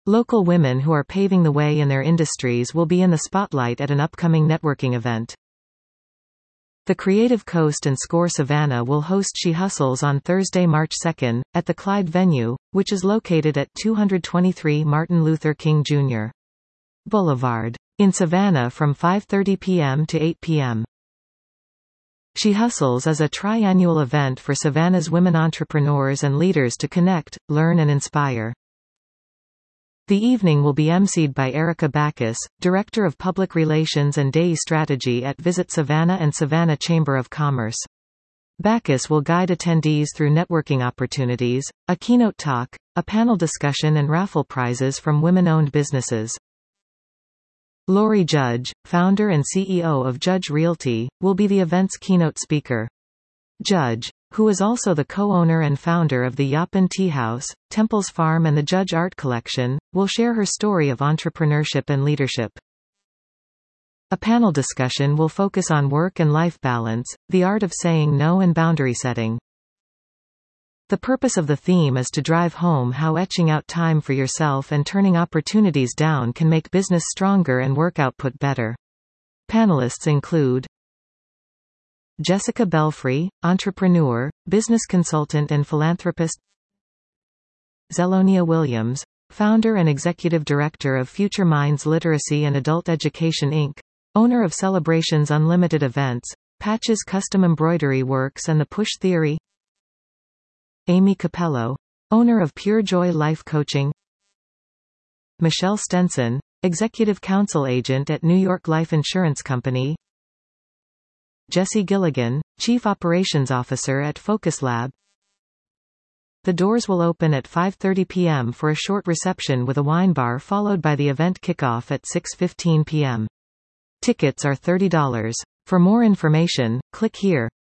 Local women who are paving the way in their industries will be in the spotlight at an upcoming networking event. The Creative Coast and Score Savannah will host She Hustles on Thursday, March 2, at the Clyde venue, which is located at 223 Martin Luther King Jr. Boulevard in Savannah from 5:30 p.m. to 8 p.m. She Hustles is a tri-annual event for Savannah's women entrepreneurs and leaders to connect, learn and inspire. The evening will be emceed by Erica Backus, Director of Public Relations and DAI Strategy at Visit Savannah and Savannah Chamber of Commerce. Backus will guide attendees through networking opportunities, a keynote talk, a panel discussion and raffle prizes from women-owned businesses. Lori Judge, founder and CEO of Judge Realty, will be the event's keynote speaker. Judge, who is also the co-owner and founder of the Yapin Tea House, Temples Farm and the Judge Art Collection, will share her story of entrepreneurship and leadership. A panel discussion will focus on work and life balance, the art of saying no and boundary setting. The purpose of the theme is to drive home how etching out time for yourself and turning opportunities down can make business stronger and work output better. Panelists include Jessica Belfry, entrepreneur, business consultant and philanthropist. Zelonia Williams, founder and executive director of Future Minds Literacy and Adult Education Inc., owner of Celebrations Unlimited Events, Patches Custom Embroidery Works and the Push Theory. Amy Capello, owner of Pure Joy Life Coaching. Michelle Stenson, executive counsel agent at New York Life Insurance Company. Jesse Gilligan, Chief Operations Officer at Focus Lab. The doors will open at 5:30 p.m. for a short reception with a wine bar followed by the event kickoff at 6:15 p.m. Tickets are $30. For more information, click here.